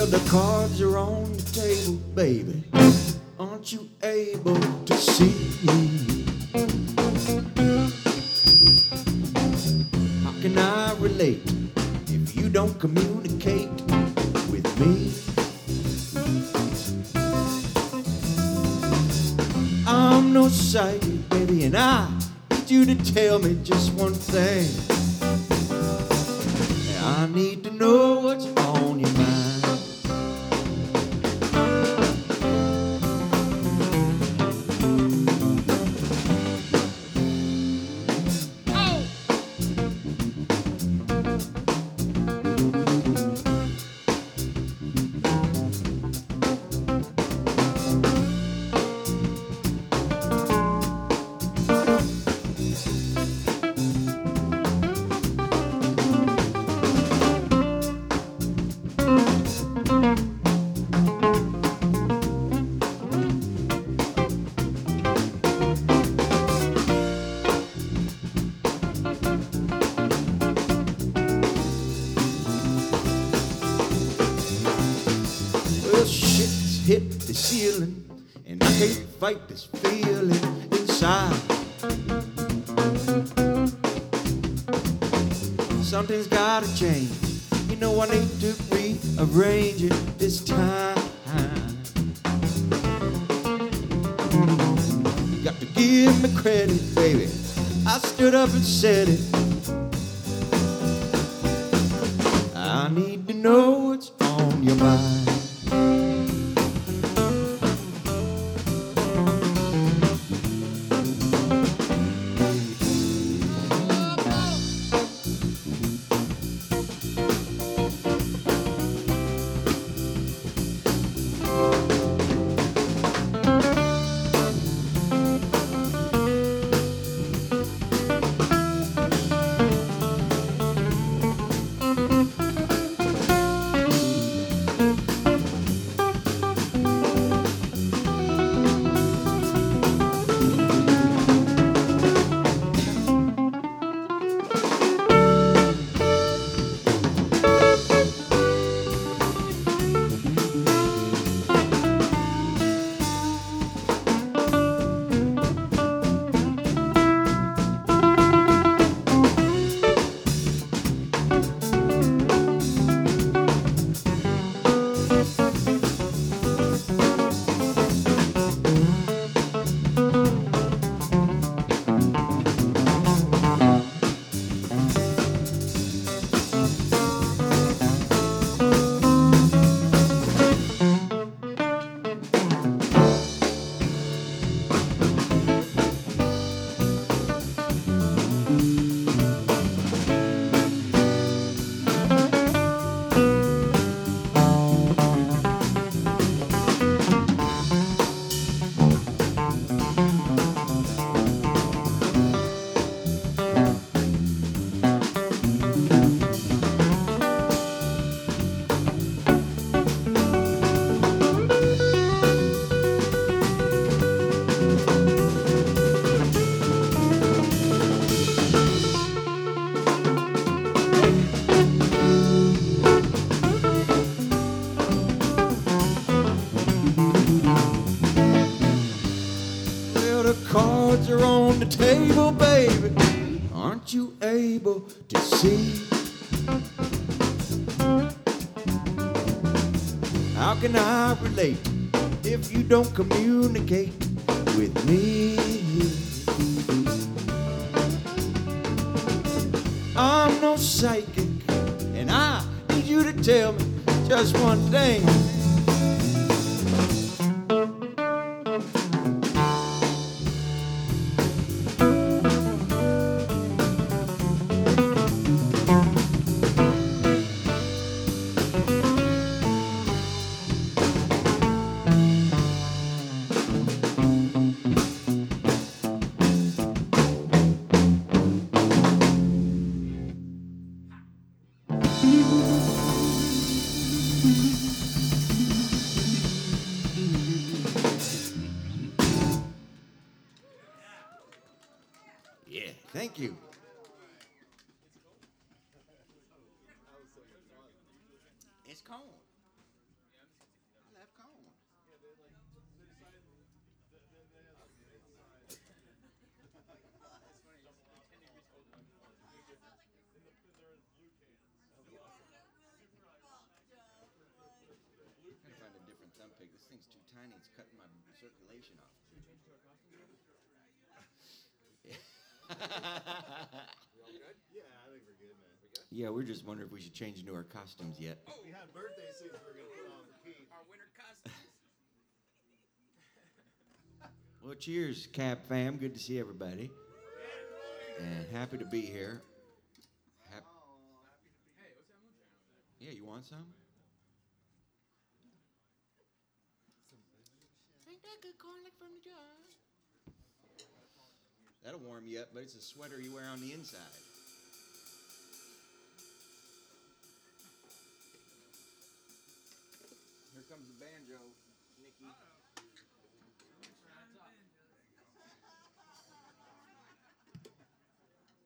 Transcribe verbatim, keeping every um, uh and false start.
the cards are on the table, baby. Aren't you able to see? How can I relate if you don't communicate with me? I'm no psychic, baby, and I need you to tell me just one thing. I need to know what's on your mind. Well, shit's hit the ceiling, and I can't fight this feeling inside. Something's gotta change. You know I need to rearrange it this time. You got to give me credit, baby. I stood up and said it. I need to know what's on your mind. The cards are on the table, baby. Aren't you able to see? How can I relate if you don't communicate with me? I'm no psychic, and I need you to tell me just one thing. Yeah, thank you. It's cold. Gotta find a different thumb pick. This thing's too tiny. It's cutting my circulation off. We all good? Yeah, I think we're good, man. We good? Yeah, we're just wondering if we should change into our costumes yet. We have birthday suits we're gonna put on for Keith. Our winter costumes. Well, cheers, Cap fam. Good to see everybody. And happy to be here. Hap- Hey, what's that moonshine over there? yeah, you want some? Ain't that good corn like from the jar? That'll warm you up, but it's a sweater you wear on the inside.